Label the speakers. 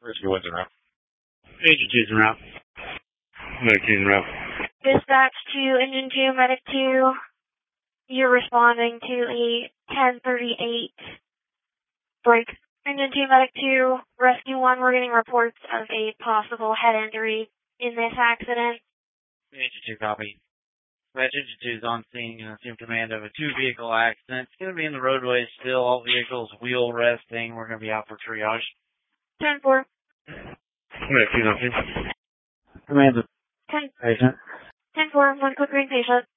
Speaker 1: Rescue 1's en route. Agent 2's en route. Medic 2's en route.
Speaker 2: Dispatch to Engine 2, Medic 2. You're responding to a 1038 break. Engine 2, Medic 2, Rescue 1, we're getting reports of a possible head injury in this accident.
Speaker 3: Agent 2, copy. Dispatch Engine 2 is on scene. Assume command of a two-vehicle accident. It's going to be in the roadway still. All vehicles wheel resting. We're going to be out for triage.
Speaker 2: 10-4.
Speaker 1: Medic 2's on scene.
Speaker 3: Command of
Speaker 2: 10.
Speaker 3: patient.
Speaker 2: 10-4, one quick green patient.